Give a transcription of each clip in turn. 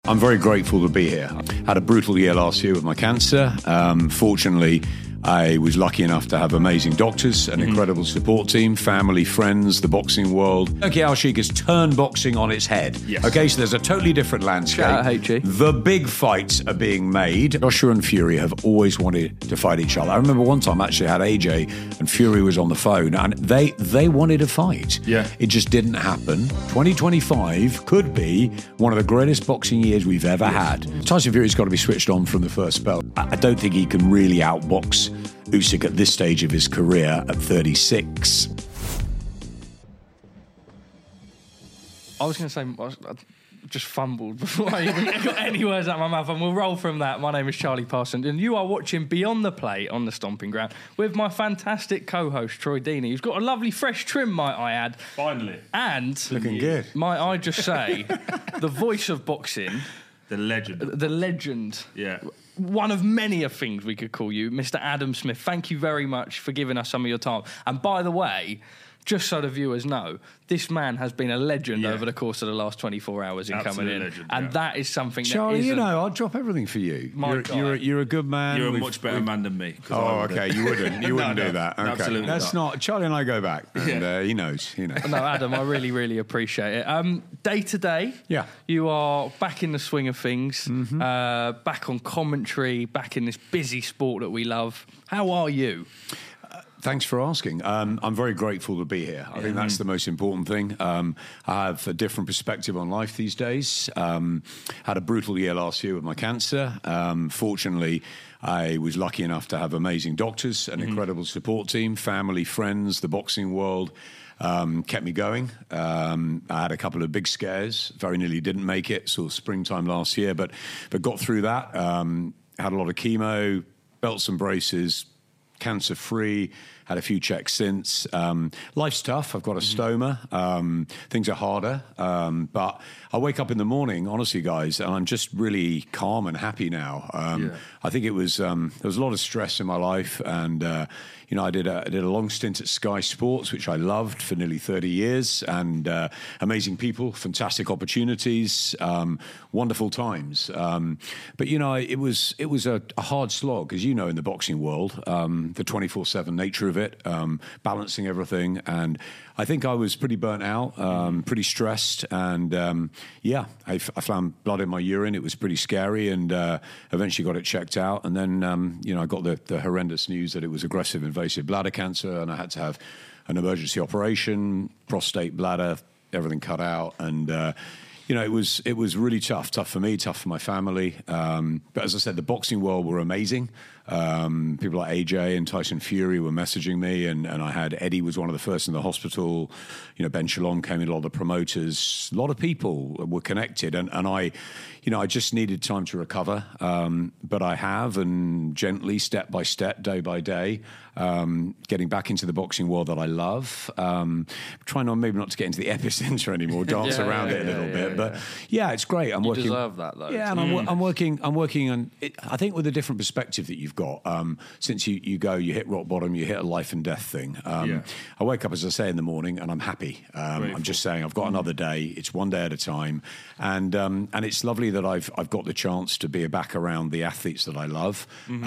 I'm very grateful to be here. Had a brutal year last year with my cancer. Fortunately, I was lucky enough to have amazing doctors, an incredible support team, family, friends, the boxing world. Turki Al Sheikh has turned boxing on its head. Yes. Okay, so there's a totally different landscape. Shout out, HG. The big fights are being made. Joshua and Fury have always wanted to fight each other. I remember one time I actually had AJ and Fury was on the phone and they wanted to fight. Yeah. It just didn't happen. 2025 could be one of the greatest boxing years we've ever had. Tyson Fury's got to be switched on from the first bell. I don't think he can really outbox Usyk at this stage of his career at 36. I was going to say, I just fumbled before I even got any words out of my mouth, and we'll roll from that. My name is Charlie Parsons, and you are watching Beyond the Play on the Stomping Ground with my fantastic co-host, Troy Deeney, who's got a lovely fresh trim, might I add. Finally. And, Looking good. might I just say, the voice of boxing, The legend. the legend, Yeah. one of many of things we could call you, Mr. Adam Smith. Thank you very much for giving us some of your time. And by the way, just so the viewers know, this man has been a legend over the course of the last 24 hours in Absolute coming in. legend, and yeah. that is something Charlie, that you isn't... know, I'll drop everything for you. My guy. You're a good man. You're a We've- much better man than me. 'Cause Oh, I wouldn't. okay. You wouldn't. You wouldn't No, do that. Okay. absolutely That's not. Charlie and I go back, and he knows. You know. No, Adam, I really, really appreciate it. Day to day, Yeah. you are back in the swing of things, back on commentary, back in this busy sport that we love. How are you? Thanks for asking. I'm very grateful to be here. I think that's the most important thing. I have a different perspective on life these days. Had a brutal year last year with my cancer. Fortunately, I was lucky enough to have amazing doctors, an incredible support team, family, friends, the boxing world. Kept me going. I had a couple of big scares. Very nearly didn't make it. Sort of springtime last year, but got through that. Had a lot of chemo, belts and braces, cancer free. Had a few checks since. Life's tough. I've got a stoma. Things are harder. But I wake up in the morning, honestly, guys, and I'm just really calm and happy now. I think it was there was a lot of stress in my life, and I did a long stint at Sky Sports, which I loved for nearly 30 years, and amazing people, fantastic opportunities, wonderful times. But it was a hard slog, as you know, in the boxing world, the 24/7 nature of it, balancing everything, and I think I was pretty burnt out, pretty stressed, and I found blood in my urine. It was pretty scary, and eventually got it checked out. And then, I got the horrendous news that it was aggressive invasive bladder cancer, and I had to have an emergency operation, prostate, bladder, everything cut out, and it was really tough for me, tough for my family. But as I said, the boxing world were amazing. People like AJ and Tyson Fury were messaging me, and I had Eddie was one of the first in the hospital. Ben Shalom came in, a lot of the promoters, a lot of people were connected, and I just needed time to recover. But I have, and gently, step by step, day by day, getting back into the boxing world that I love. Trying maybe not to get into the epicenter anymore, dance around it a little bit. But it's great. I'm working. You deserve that, though. Yeah, and I'm working on it, I think with a different perspective that you've got. Since you hit rock bottom, you hit a life and death thing. I wake up, as I say, in the morning, and I'm happy. I'm just saying I've got another day. It's one day at a time, and it's lovely that I've got the chance to be back around the athletes that I love.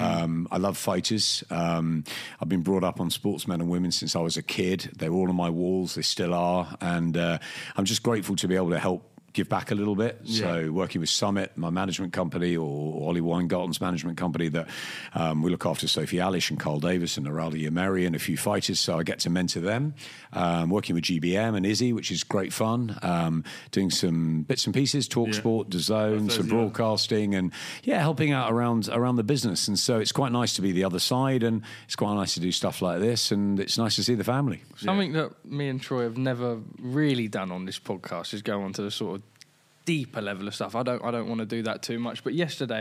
I love fighters. I've been brought up on sportsmen and women since I was a kid. They're all on my walls. They still are, and I'm just grateful to be able to help give back a little bit. So working with Summit, my management company, or Ollie Weingarten's management company, that we look after Sophie Alish and Carl Davis and Naralda Yameri and a few fighters, so I get to mentor them. Working with GBM and Izzy, which is great fun. Doing some bits and pieces, Talk Sport, DAZN, some broadcasting, and helping out around the business. And so it's quite nice to be the other side, and it's quite nice to do stuff like this, and it's nice to see the family. Something that me and Troy have never really done on this podcast is go on to the sort of deeper level of stuff. I don't want to do that too much. But yesterday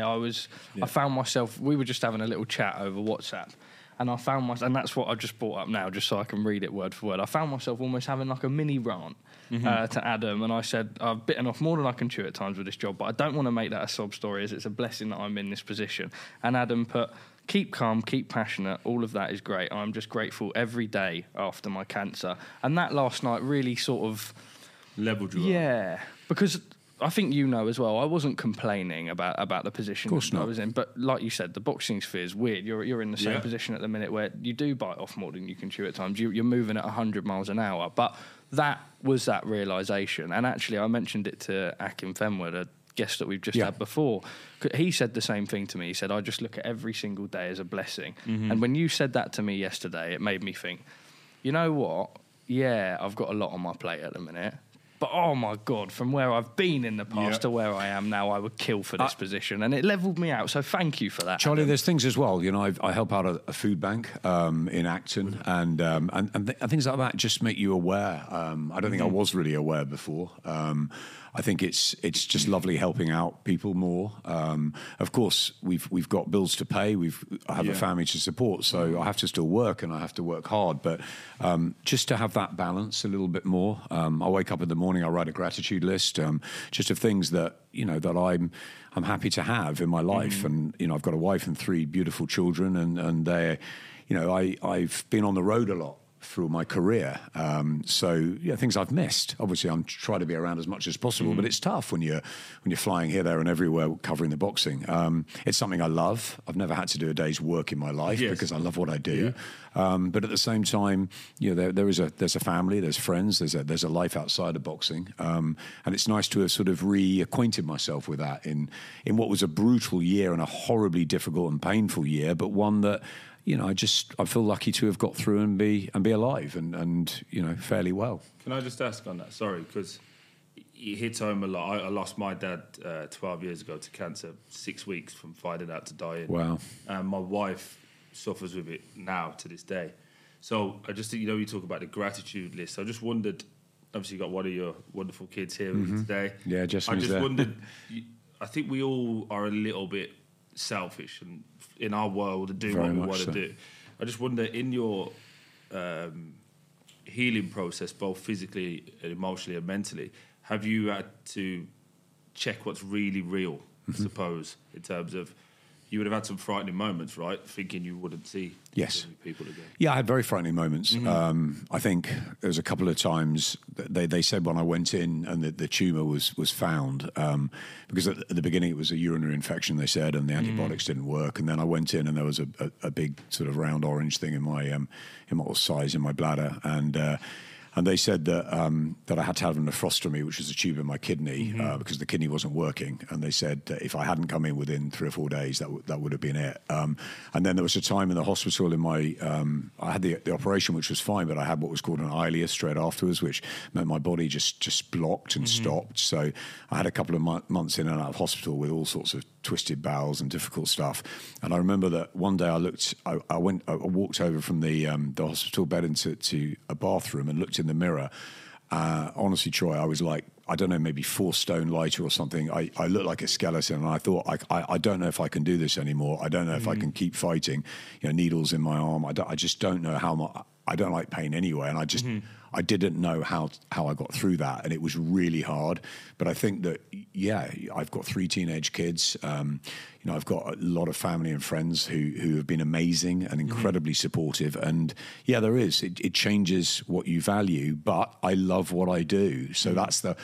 I found myself, we were just having a little chat over WhatsApp, and I found myself, and that's what I just brought up now, just so I can read it word for word. I found myself almost having like a mini rant to Adam, and I said, I've bitten off more than I can chew at times with this job, but I don't want to make that a sob story, as it's a blessing that I'm in this position. And Adam put, keep calm, keep passionate, all of that is great. I'm just grateful every day after my cancer. And that last night really sort of leveled you up. Yeah, because I think you know as well, I wasn't complaining about the position I was in. But like you said, the boxing sphere is weird. You're in the same position at the minute where you do bite off more than you can chew at times. You're moving at 100 miles an hour. But that was that realisation. And actually, I mentioned it to Akim Fenwer, the guest that we've just had before. He said the same thing to me. He said, I just look at every single day as a blessing. And when you said that to me yesterday, it made me think, you know what? Yeah, I've got a lot on my plate at the minute. But, oh, my God, from where I've been in the past to where I am now, I would kill for this position. And it levelled me out. So thank you for that, Charlie, Adam. there's things as well. You know, I help out a food bank in Acton. And things like that just make you aware. I don't think I was really aware before. I think it's just lovely helping out people more. Of course, we've got bills to pay. I have a family to support, so I have to still work and I have to work hard. But just to have that balance a little bit more. I wake up in the morning, I write a gratitude list, just of things that that I'm happy to have in my life. And I've got a wife and 3 beautiful children, and they're I've been on the road a lot through my career. So things I've missed. Obviously, I'm trying to be around as much as possible, but it's tough when you're flying here, there, and everywhere covering the boxing. It's something I love. I've never had to do a day's work in my life because I love what I do. But at the same time, there's a family, there's friends, there's a life outside of boxing, and it's nice to have sort of reacquainted myself with that in what was a brutal year and a horribly difficult and painful year, but one that I feel lucky to have got through and be alive and fairly well. Can I just ask on that? Sorry, because it hits home a lot. I lost my dad 12 years ago to cancer, 6 weeks from finding out to dying. Wow. And my wife suffers with it now to this day. So I just think, you talk about the gratitude list. I just wondered, obviously you got one of your wonderful kids here with you today. Yeah, Jessam's I just there. wondered, I think we all are a little bit selfish and in our world to do Very what we much want to so. do. I just wonder, in your healing process, both physically and emotionally and mentally, have you had to check what's really real, I suppose, in terms of, you would have had some frightening moments, right? Thinking you wouldn't see people again. Yeah, I had very frightening moments. I think there was a couple of times they said when I went in and the tumour was found, because at the beginning it was a urinary infection, they said, and the antibiotics didn't work. And then I went in and there was a big sort of round orange thing in my size in my bladder, and they said that I had to have a nephrostomy, which was a tube in my kidney, because the kidney wasn't working. And they said that if I hadn't come in within 3 or 4 days, that would have been it. And then there was a time in the hospital I had the operation, which was fine, but I had what was called an ileus straight afterwards, which meant my body just blocked and stopped. So I had a couple of months in and out of hospital with all sorts of twisted bowels and difficult stuff. And I remember that one day I walked over from the hospital bed into a bathroom and looked in the mirror. Honestly, Troy, I was like, I don't know, maybe 4 stone lighter or something. I looked like a skeleton, and I thought, I don't know if I can do this anymore. I don't know if I can keep fighting. Needles in my arm. I just don't know how much. I don't like pain anyway, and I didn't know how I got through that, and it was really hard. But I think that, I've got 3 teenage kids. I've got a lot of family and friends who have been amazing and incredibly supportive. And there is. It changes what you value, but I love what I do. So that's the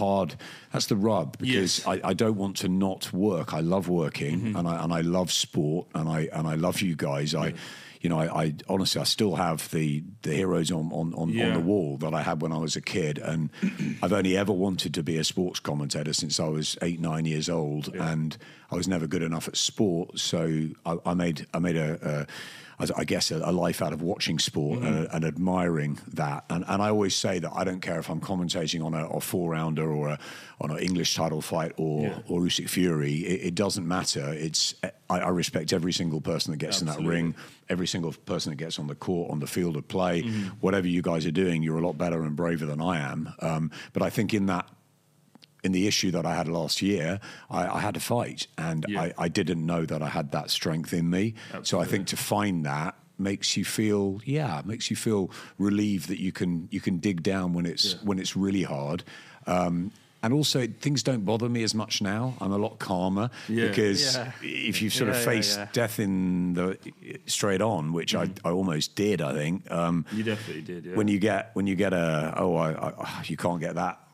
rub, because I don't want to not work. I love working, and I love sport, and I love you guys. I honestly, I still have the heroes on the wall that I had when I was a kid, and I've only ever wanted to be a sports commentator since I was 8, 9 years old, and I was never good enough at sport. So I made a life out of watching sport and admiring that. And I always say that I don't care if I'm commentating on a 4-rounder or on an English title fight or Usyk Fury. It doesn't matter. I respect every single person that gets in that ring, every single person that gets on the court, on the field of play. Whatever you guys are doing, you're a lot better and braver than I am. But I think in the issue that I had last year, I had to fight, and I didn't know that I had that strength in me. Absolutely. So I think to find that makes you feel relieved that you can dig down when it's really hard. And also, things don't bother me as much now. I'm a lot calmer because if you've sort of faced death straight on, which I almost did, I think. You definitely did. Yeah. When you get you can't get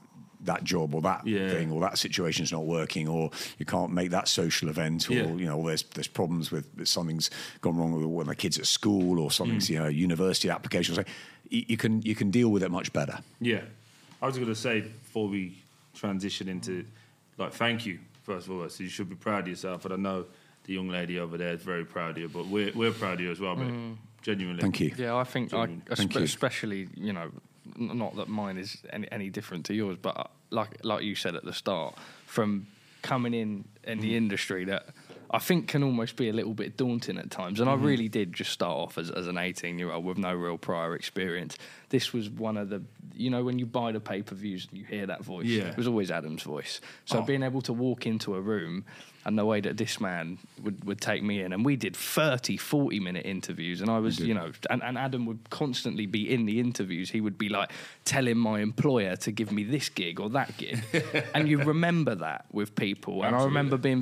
that job or that thing, or that situation's not working, or you can't make that social event, or there's problems with something's gone wrong with one of the kids at school, or something's university application. You can deal with it much better. Yeah, I was going to say before we transition into thank you first of all. So you should be proud of yourself, and I know the young lady over there is very proud of you, but we're proud of you as well, mate. Genuinely. Thank you. Yeah, I think especially, not that mine is any different to yours, but like you said at the start, from coming in the industry that I think can almost be a little bit daunting at times. And I really did just start off as an 18-year-old with no real prior experience. This was one of the, when you buy the pay-per-views and you hear that voice, it was always Adam's voice. So being able to walk into a room and the way that this man would take me in, and we did 30, 40-minute interviews, and I was, and Adam would constantly be in the interviews. He would be like telling my employer to give me this gig or that gig. And you remember that with people. And I remember being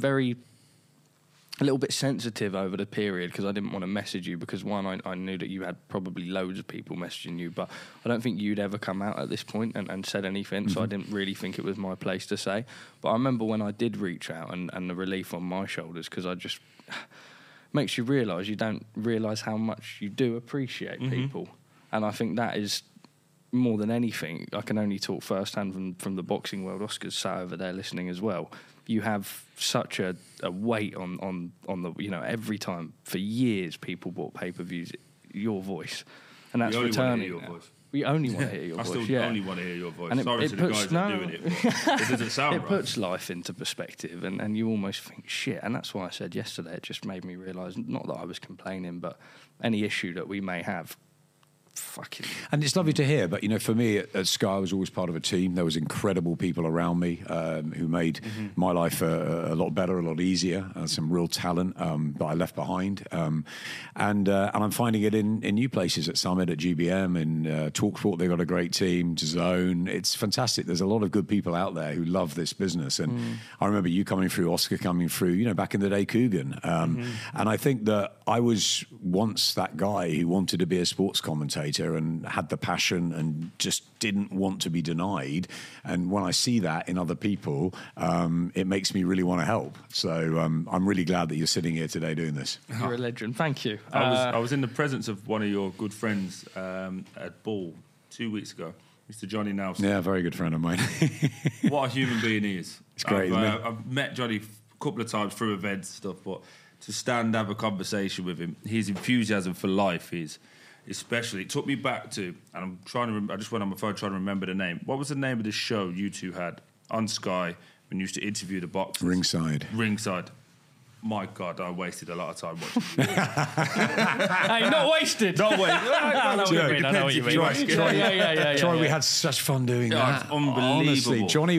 a little bit sensitive over the period because I didn't want to message you because, one, I knew that you had probably loads of people messaging you, but I don't think you'd ever come out at this point and said anything, so I didn't really think it was my place to say. But I remember when I did reach out and the relief on my shoulders, because I just makes you realise you don't realise how much you do appreciate people. And I think that is more than anything, I can only talk firsthand from the boxing world. Oscar's sat over there listening as well. You have such a weight on the, every time for years people bought pay-per-views, your voice, and that's returning. We only want to hear your voice. I still only want to hear your voice. And Sorry to the guys that are doing it. It doesn't sound right. It puts life into perspective, and you almost think, shit. And that's why I said yesterday, it just made me realise, not that I was complaining, but any issue that we may have, and it's lovely to hear, but for me at Sky, I was always part of a team. There was incredible people around me who made my life a lot better, a lot easier. Some real talent that I left behind, and I'm finding it in new places, at Summit, at GBM, in TalkSport. They've got a great team. DAZN, it's fantastic. There's a lot of good people out there who love this business, and I remember you coming through, Oscar coming through, back in the day, Coogan, and I think that I was once that guy who wanted to be a sports commentator and had the passion and just didn't want to be denied. And when I see that in other people, it makes me really want to help. So I'm really glad that you're sitting here today doing this. You're a legend. Thank you. I was in the presence of one of your good friends at Ball 2 weeks ago, Mr. Johnny Nelson. Yeah, a very good friend of mine. What a human being he is. It's great, isn't it? I've met Johnny a couple of times through events and stuff, but to stand and have a conversation with him, his enthusiasm for life is... Especially, it took me back to, and I'm trying to. I just went on my phone trying to remember the name. What was the name of the show you two had on Sky when you used to interview the boxers? Ringside. My God, I wasted a lot of time watching. Hey, not wasted. Not wasted. I know what you mean. Troy, we had such fun doing that. It's unbelievable. Honestly, Johnny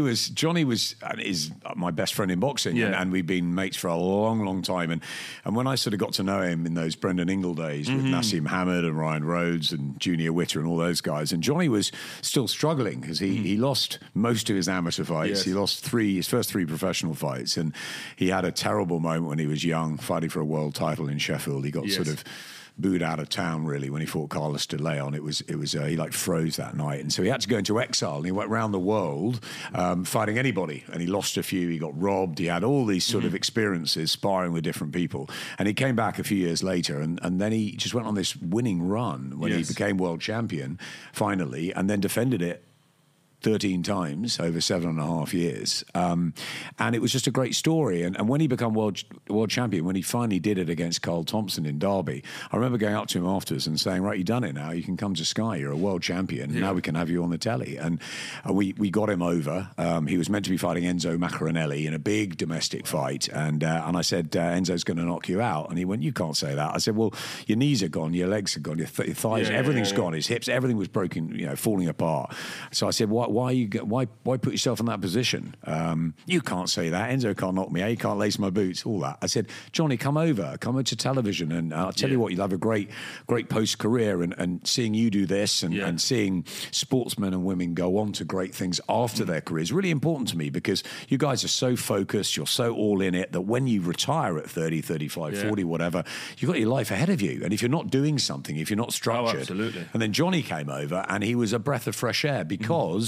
is my best friend in boxing, and we've been mates for a long, long time. And when I sort of got to know him in those Brendan Ingle days with Nassim Hamid and Ryan Rhodes and Junior Witter and all those guys, and Johnny was still struggling because he lost most of his amateur fights. Yes. He lost his first three professional fights, and he had a terrible moment when he was young, fighting for a world title in Sheffield. He got sort of booed out of town, really, when he fought Carlos de Leon. It was he froze that night, and so he had to go into exile. And he went around the world fighting anybody, and he lost a few. He got robbed. He had all these sort of experiences sparring with different people, and he came back a few years later, and then he just went on this winning run when he became world champion finally, and then defended it 13 times over 7.5 years. And it was just a great story. And when he became world champion, when he finally did it against Carl Thompson in Derby, I remember going up to him afterwards and saying, right, you've done it now. You can come to Sky. You're a world champion. Yeah. Now we can have you on the telly. And we got him over. He was meant to be fighting Enzo Maccarinelli in a big domestic fight. And I said, Enzo's going to knock you out. And he went, you can't say that. I said, well, your knees are gone, your legs are gone, your thighs, everything's gone, his hips, everything was broken, falling apart. So I said, why put yourself in that position? You can't say that. Enzo can't knock me out. He can't lace my boots. All that. I said, Johnny, come over to television, and I'll tell you what, you'll have a great post career. And seeing you do this, and seeing sportsmen and women go on to great things after their careers, really important to me, because you guys are so focused, you're so all in it, that when you retire at 30, 35, 40, whatever, you've got your life ahead of you. And if you're not doing something, if you're not structured, absolutely. And then Johnny came over, and he was a breath of fresh air, because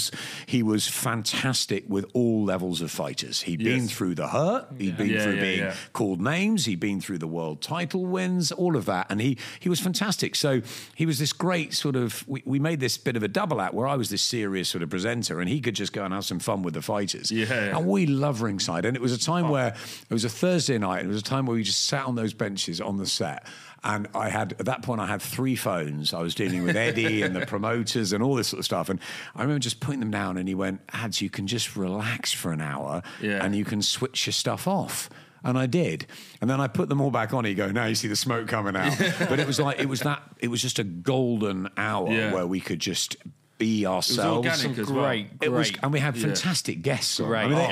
levels. He was fantastic with all levels of fighters. He'd been through the hurt. He'd been through being called names. He'd been through the world title wins, all of that. And he was fantastic. So he was this great sort of, we made this bit of a double act where I was this serious sort of presenter and he could just go and have some fun with the fighters. And we love ringside. And it was a time where, it was a Thursday night, and it was a time where we just sat on those benches on the set. And at that point, I had 3 phones. I was dealing with Eddie and the promoters and all this sort of stuff. And I remember just putting them down, and he went, Ads, you can just relax for an hour and you can switch your stuff off. And I did. And then I put them all back on. You go, now you see the smoke coming out. But it was just a golden hour where we could just be ourselves. It was organic as well. It was, and we had fantastic guests.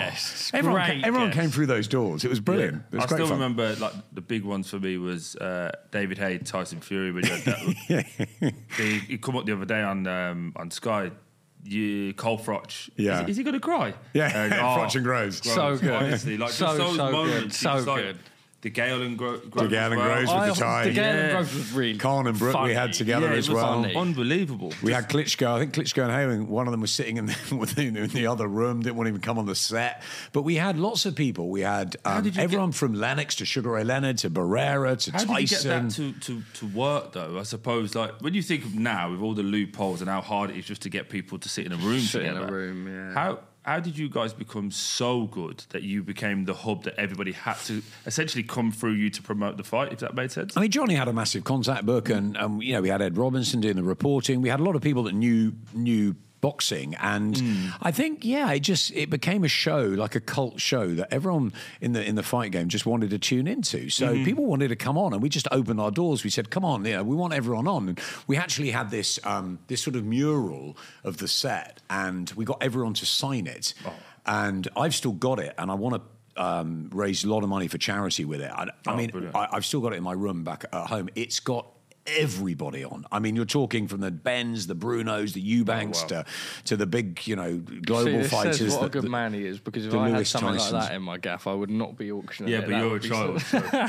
Everyone came through those doors. It was brilliant. It was I great still fun. remember, like, the big ones for me was David Haye, Tyson Fury. When you had that, he come up the other day on Sky. Cole Froch. Is he going to cry? Froch and Groves. So good. Honestly, like, so just those moments. good. So good. The Gale and Groves. The Gale and Groves with the tie. The Gale and Groves was really Colin and Brooke funny. we had together as well. Funny. Unbelievable. We had Klitschko. I think Klitschko and Hayden, one of them was sitting in the other room, didn't want to even come on the set. But we had lots of people. We had everyone from Lennox to Sugar Ray Leonard to Barrera to Tyson. How did you get that to work, though? I suppose, like, when you think of now, with all the loopholes and how hard it is just to get people to sit in a room together. How did you guys become so good that you became the hub that everybody had to essentially come through you to promote the fight, if that made sense? I mean, Johnny had a massive contact book, and we had Ed Robinson doing the reporting. We had a lot of people that knew boxing, and I think it became a show, like a cult show that everyone in the fight game just wanted to tune into. So people wanted to come on, and we just opened our doors. We said, come on, we want everyone on. And we actually had this sort of mural of the set, and we got everyone to sign it. And I've still got it, and I want to raise a lot of money for charity with it. I've still got it in my room back at home. It's got everybody on. I mean, you're talking from the Bens, the Brunos, the Eubanks to the big, global fighters. Says what a good man he is, because if I had something like that in my gaff, I would not be auctioning it. Yeah, but you're a child.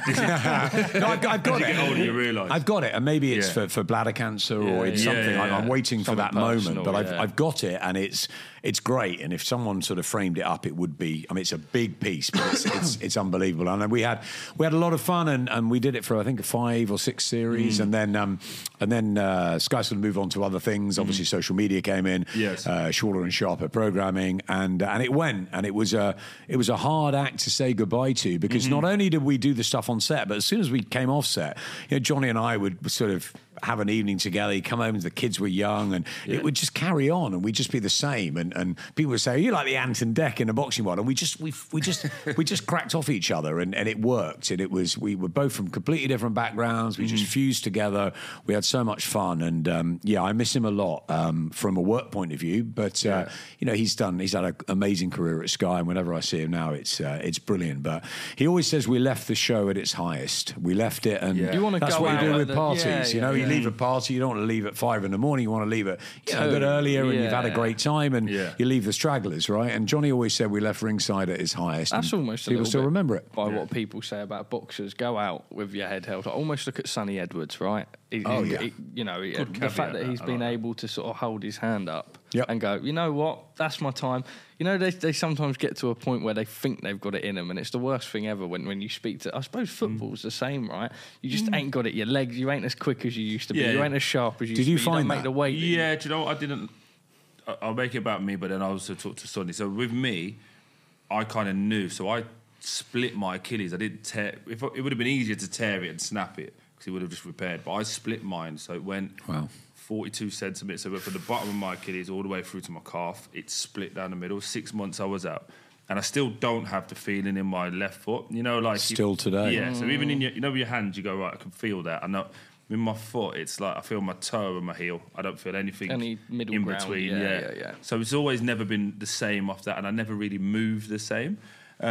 No, I've got it. As you get older, you realise. I've got it, and maybe it's for bladder cancer or it's something. I'm waiting for that moment, but I've got it, and it's great. And if someone sort of framed it up, it would be. I mean, it's a big piece, but it's unbelievable. And we had a lot of fun, and we did it for I think 5 or 6 series, and then Sky sort of moved on to other things. Obviously, social media came in. Yes. Shorter and sharper programming, and it went, and it was a hard act to say goodbye to, because not only did we do the stuff on set, but as soon as we came off set, Johnny and I would sort of have an evening together. He'd come home and the kids were young, and it would just carry on, and we'd just be the same. And people would say, "You like the Ant and Dec in a boxing one?" And we just cracked off each other, and it worked. And we were both from completely different backgrounds. We just fused together. We had so much fun, and I miss him a lot from a work point of view. But he's had an amazing career at Sky, and whenever I see him now, it's brilliant. But he always says we left the show at its highest. We left it, and you want to that's go what you do with parties. parties. You leave a party, you don't want to leave at 5 a.m. You want to leave it a bit earlier, and you've had a great time, and you leave the stragglers, right? And Johnny always said we left ringside at his highest. That's almost people still remember it by what people say about boxers. Go out with your head held. I almost look at Sonny Edwards, right? The fact that he's been able to sort of hold his hand up and go, you know what, that's my time. They sometimes get to a point where they think they've got it in them, and it's the worst thing ever when you speak to. I suppose football's the same, right? You just ain't got it. Your legs, you ain't as quick as you used to be. You ain't as sharp as you used to be. Did you find that? Make the weight. Yeah, do you know what? I didn't. I'll make it about me, but then I also talk to Sonny. So with me, I kind of knew. So I split my Achilles. I didn't tear. It would have been easier to tear it and snap it, because it would have just repaired. But I split mine, so it went 42 centimetres. So it went from the bottom of my Achilles all the way through to my calf. It split down the middle. 6 months I was out. And I still don't have the feeling in my left foot. Still today. Yeah, so even in your hands, you go, right, I can feel that. I know with my foot, it's like I feel my toe and my heel. I don't feel anything middle in ground, between. Yeah. So it's always never been the same off that, and I never really moved the same.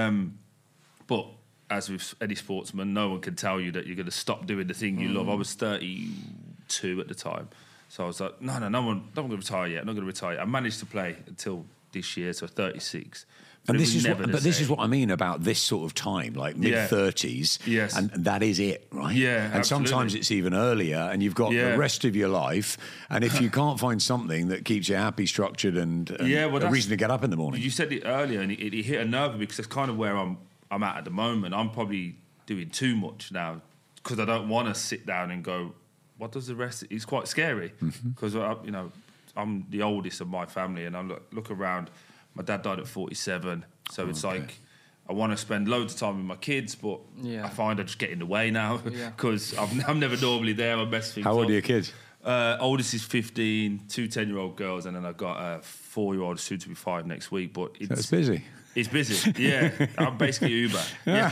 But as with any sportsman, no one can tell you that you're going to stop doing the thing you love. I was 32 at the time. So I was like, no, I'm not going to retire yet. I'm not going to retire yet. I managed to play until this year, so 36. And It this was is never what, the but this is same. what I mean about this sort of time, like mid-30s. Yes. And that is it, right? Yeah, and sometimes absolutely. it's even earlier, and you've got the rest of your life. And if you can't find something that keeps you happy, structured, and a reason to get up in the morning. You said it earlier, and it hit a nerve because that's kind of where I'm at the moment. I'm probably doing too much now because I don't want to sit down and go, what does the rest... It's quite scary because, I'm the oldest of my family, and I look around. My dad died at 47, so it's like I want to spend loads of time with my kids, but I find I just get in the way now because I'm never normally there. I mess things up. How old are your kids? Oldest is 15, 2 10-year-old girls, and then I've got a 4-year-old soon to be 5 next week. But It's busy. It's busy, yeah. I'm basically Uber. Yeah.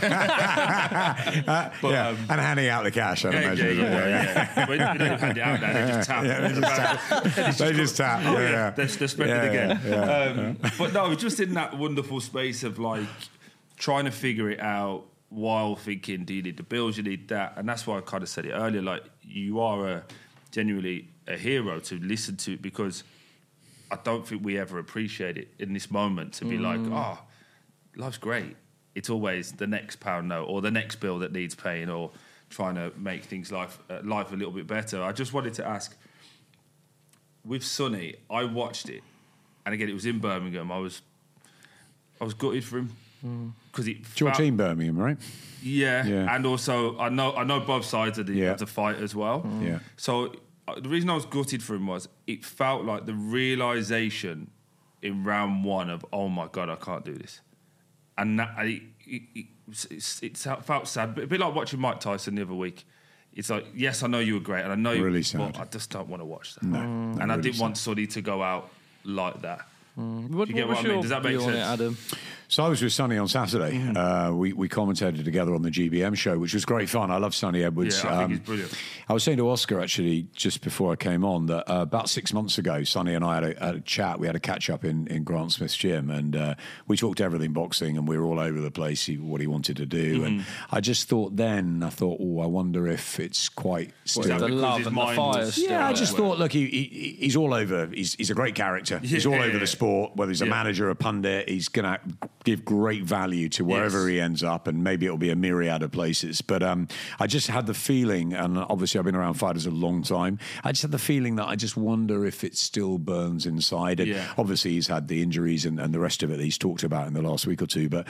And handing out the cash, I imagine. Yeah. But you don't hand it out now, they just tap. They just tap. They're spending again. But no, just in that wonderful space of like trying to figure it out while thinking, do you need the bills, you need that? And that's why I kind of said it earlier, like you are genuinely a hero to listen to, because I don't think we ever appreciate it in this moment to be like, life's great. It's always the next pound note or the next bill that needs paying or trying to make things life a little bit better. I just wanted to ask, with Sonny, I watched it, and again, it was in Birmingham. I was gutted for him because It's your team, Birmingham, right? Yeah, and also I know both sides of the fight as well. Yeah. So the reason I was gutted for him was it felt like the realisation in round 1 of, oh my God, I can't do this. And that, it felt sad, a bit like watching Mike Tyson the other week. It's like, yes, I know you were great, and I know really you, sad. but I just don't want to watch that. No, and really I didn't sad. want Sonny to go out like that. What, Do you get what I was mean? your Does that make view on sense? it, Adam? So I was with Sonny on Saturday. We commentated together on the GBM show, which was great fun. I love Sonny Edwards. Yeah, I think he's brilliant. I was saying to Oscar, actually, just before I came on, that about 6 months ago, Sonny and I had a chat. We had a catch-up in Grant Smith's gym, and we talked everything boxing, and we were all over the place, what he wanted to do. And I just thought then, I wonder if it's quite still... that The because love his and the mind fire was- still Yeah, I there. just thought, look, he's all over. He's a great character. He's all over the sport, whether he's a manager, a pundit. He's going to give great value to wherever he ends up, and maybe it'll be a myriad of places. But I just had the feeling, and obviously I've been around fighters a long time, I just had the feeling that I just wonder if it still burns inside. And obviously he's had the injuries and the rest of it that he's talked about in the last week or two, but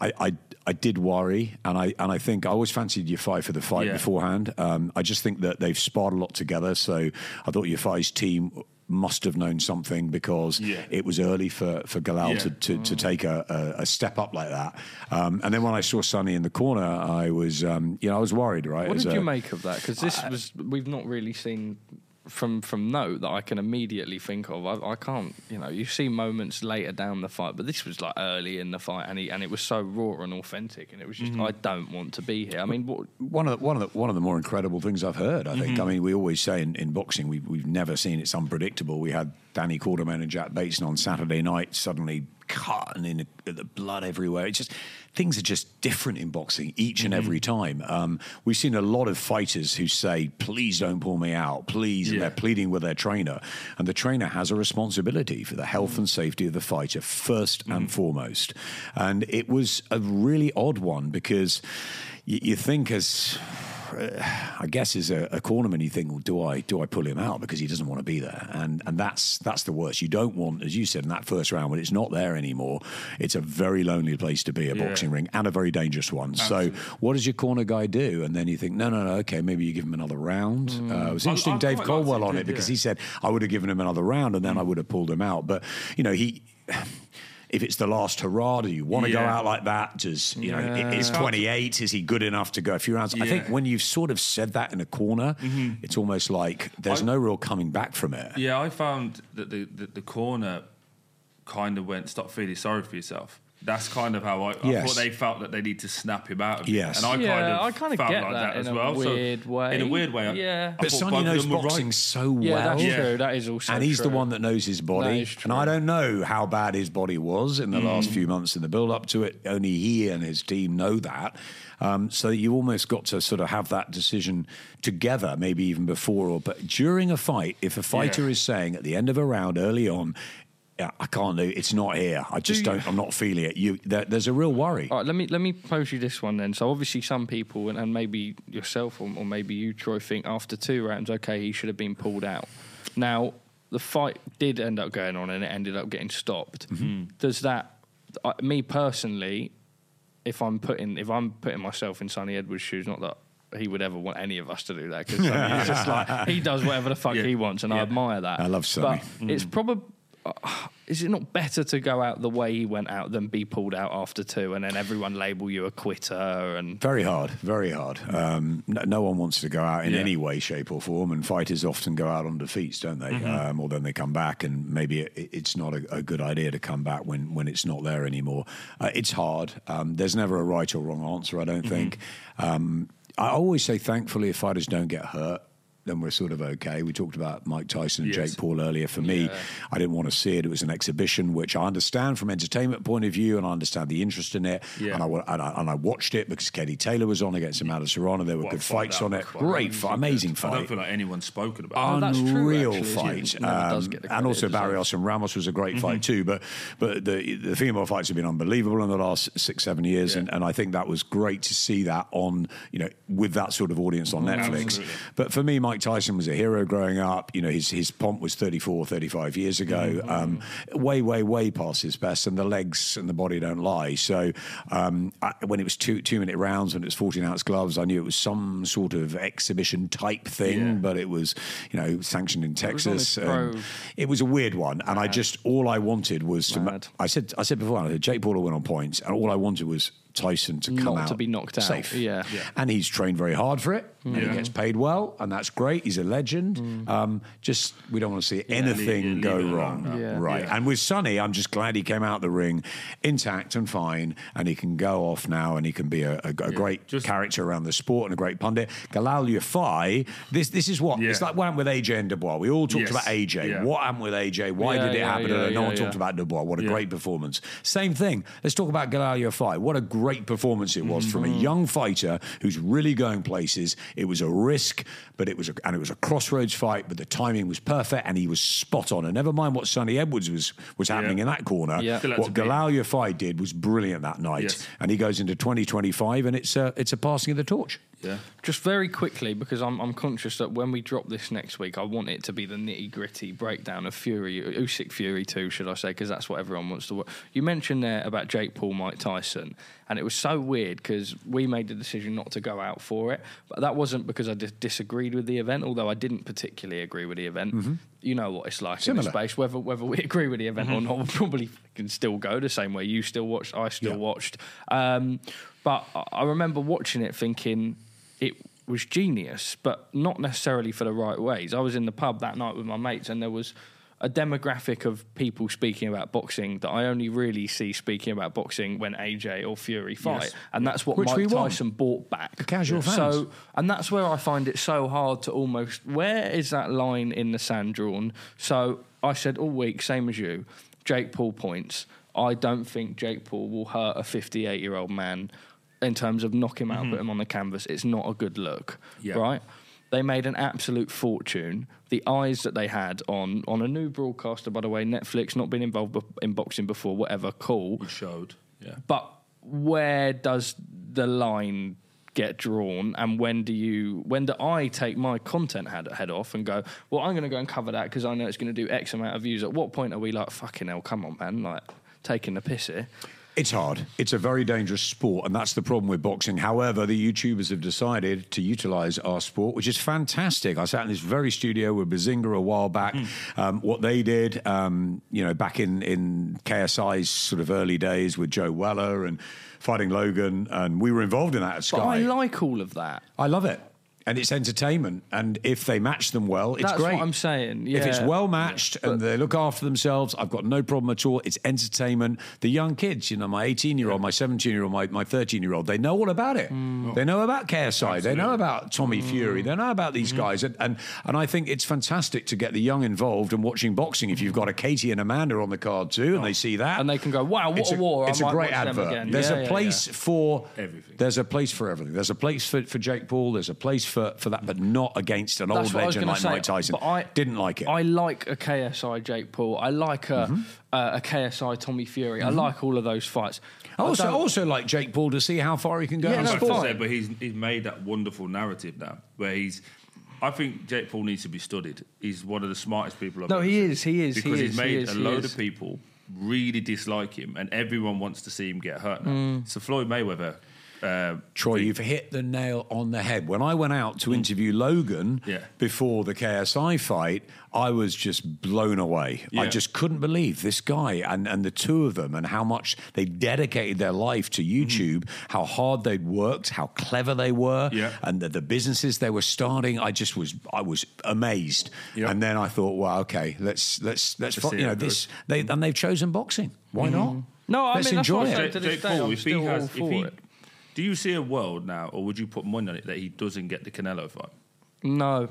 I did worry, and I think I always fancied Yafai for the fight beforehand. I just think that they've sparred a lot together, so I thought Yafai's team must have known something, because it was early for Galal to take a step up like that. And then when I saw Sonny in the corner, I was I was worried, right? What did you make of that? Because we've not really seen from note that I can immediately think of. I can't, you see moments later down the fight, but this was like early in the fight, and it was so raw and authentic, and it was just I don't want to be here. I mean, one of the more incredible things I've heard, I think. I mean, we always say in boxing we've never seen it's unpredictable. We had Danny Quarterman and Jack Bateson on Saturday night suddenly cut and in the blood everywhere. It's just, things are just different in boxing each and every time. We've seen a lot of fighters who say, please don't pull me out, please, and they're pleading with their trainer. And the trainer has a responsibility for the health and safety of the fighter first and foremost. And it was a really odd one, because you think as I guess as a cornerman, you think, well, do I pull him out because he doesn't want to be there? And that's the worst. You don't want, as you said in that first round, when it's not there anymore, it's a very lonely place to be, a boxing ring, and a very dangerous one. Absolutely. So what does your corner guy do? And then you think, no, okay, maybe you give him another round. It was interesting, Dave Caldwell on it, because he said, I would have given him another round and then I would have pulled him out. But, if it's the last hurrah, do you want to go out like that? Does is 28? Is he good enough to go a few rounds? I think when you've sort of said that in a corner, it's almost like there's no real coming back from it. Yeah, I found that the corner kind of went, stop feeling sorry for yourself. That's kind of how I thought they felt that they need to snap him out of it. Yes. And I kind of felt get like that as in well. A weird way. In a weird way. Yeah. But Sonny knows boxing so well. Yeah, that's true. That is also And he's true. the one that knows his body. That is true. And I don't know how bad his body was in the last few months in the build-up to it. Only he and his team know that. So you almost got to sort of have that decision together, maybe even before. But during a fight, if a fighter is saying at the end of a round early on, yeah, I can't do. It's not here. I just don't. I'm not feeling it. There's a real worry. All right, let me pose you this one then. So obviously, some people and maybe yourself or maybe you, Troy, think after 2 rounds, okay, he should have been pulled out. Now the fight did end up going on and it ended up getting stopped. Does that, me personally, if I'm putting myself in Sonny Edwards' shoes, not that he would ever want any of us to do that, because it's just like he does whatever the fuck he wants, and I admire that. I love Sonny. But it's probably. Is it not better to go out the way he went out than be pulled out after 2 and then everyone label you a quitter? And very hard. No one wants to go out in any way, shape or form, and fighters often go out on defeats, don't they? Or then they come back, and maybe it's not a good idea to come back when it's not there anymore. It's hard. There's never a right or wrong answer, I don't think. I always say, thankfully, if fighters don't get hurt, then we're sort of okay. We talked about Mike Tyson and Jake Paul earlier. For me, I didn't want to see it. It was an exhibition, which I understand from entertainment point of view, and I understand the interest in it. And I watched it because Katie Taylor was on against Amanda Serrano. There were good fights on it. Great fight, amazing fight. I don't feel like anyone's spoken about it. Unreal fight. And also Barrios and Ramos was a great fight too. But the female fights have been unbelievable in the last 6-7 years, and I think that was great to see that on, with that sort of audience on Netflix. Absolutely. But for me, Mike Tyson was a hero growing up. His pomp was 35 years ago. Way past his best, and the legs and the body don't lie. So when it was 2-minute rounds, when it was 14-ounce gloves, I knew it was some sort of exhibition type thing, but it was, sanctioned in Texas. It was a weird one, and all I wanted was to. I said before, Jake Paul will win on points, and all I wanted was Tyson to come out to be knocked out safe. Yeah. And he's trained very hard for it, and he gets paid well, and that's great. He's a legend. We don't want to see anything go wrong. Right. And with Sonny, I'm just glad he came out the ring intact and fine, and he can go off now, and he can be a great character around the sport and a great pundit. Galal Yafai, this is what it's like. What happened with AJ and Dubois? We all talked about AJ. What happened with AJ? Why did it happen? No one talked about Dubois. What a great performance. Same thing. Let's talk about Galal Yafai. What a great performance it was from a young fighter who's really going places. It was a risk, but it was a crossroads fight, but the timing was perfect and he was spot on. And never mind what Sonny Edwards was happening in that corner. What Galal Yafai did was brilliant that night. And he goes into 2025 and it's a passing of the torch. Yeah. Just very quickly, because I'm conscious that when we drop this next week, I want it to be the nitty-gritty breakdown of Usyk Fury 2, should I say, because that's what everyone wants to watch. You mentioned there about Jake Paul, Mike Tyson, and it was so weird because we made the decision not to go out for it, but that wasn't because I disagreed with the event, although I didn't particularly agree with the event. You know what it's like in the space, whether we agree with the event or not, we probably can still go the same way. You still watched, I still watched. But I remember watching it thinking, it was genius, but not necessarily for the right ways. I was in the pub that night with my mates, and there was a demographic of people speaking about boxing that I only really see speaking about boxing when AJ or Fury fight. And that's what Mike Tyson brought back. The casual fans. So, and that's where I find it so hard to almost, where is that line in the sand drawn? So I said all week, same as you, Jake Paul points. I don't think Jake Paul will hurt a 58-year-old man in terms of knock him out, put him on the canvas. It's not a good look, right? They made an absolute fortune. The eyes that they had on a new broadcaster, by the way, Netflix, not been involved in boxing before, whatever, cool. It showed, But where does the line get drawn, and when do I take my content head off and go, well, I'm going to go and cover that because I know it's going to do X amount of views? At what point are we like, fucking hell, come on, man, like taking the piss here? It's hard. It's a very dangerous sport, and that's the problem with boxing. However, the YouTubers have decided to utilise our sport, which is fantastic. I sat in this very studio with Bazinga a while back. What they did, back in KSI's sort of early days with Joe Weller and fighting Logan, and we were involved in that at Sky. But I like all of that. I love it. And it's entertainment. And if they match them well, it's That's great. That's what I'm saying. Yeah. If it's well matched and they look after themselves, I've got no problem at all. It's entertainment. The young kids, my 18-year-old, my 17-year-old, my 13-year-old, they know all about it. They know about KSI. Absolutely. They know about Tommy Fury. They know about these guys. And I think it's fantastic to get the young involved and watching boxing. If you've got a Katie and Amanda on the card too, and they see that. And they can go, wow, what a war. It's a great advert. There's a place for everything. There's a place for everything. There's a place for Jake Paul. There's a place for that, but not against an old That's what I was legend gonna like say, Mike Tyson. but Didn't like it. I like a KSI Jake Paul. I like a KSI Tommy Fury. I like all of those fights. I also like Jake Paul to see how far he can go. Yeah, in no, I sport. was fine. about to say, but he's made that wonderful narrative now where I think Jake Paul needs to be studied. He's one of the smartest people I've No, ever he seen. is. Because he's made a load is. of people really dislike him, and everyone wants to see him get hurt now. So Floyd Mayweather. Troy, you've hit the nail on the head. When I went out to interview Logan before the KSI fight, I was just blown away. I just couldn't believe this guy and the two of them and how much they dedicated their life to YouTube, how hard they'd worked, how clever they were, and the businesses they were starting. I was amazed. And then I thought, well, okay, let's fight, see you know, how it this and they've chosen boxing. Why not? No, I Let's mean, that's enjoy what it. I'm saying to this Jake day. Paul, I'm if he still all has, for it. do you see a world now, or would you put money on it that he doesn't get the Canelo fight? No.